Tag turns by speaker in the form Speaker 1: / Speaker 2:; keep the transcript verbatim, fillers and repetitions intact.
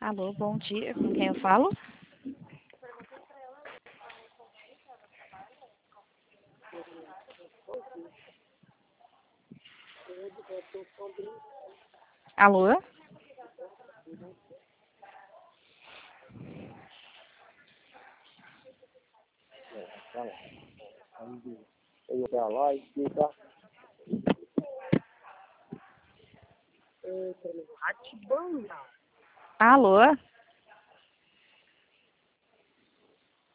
Speaker 1: Alô, bom dia. Com quem eu falo? Alô? Alô?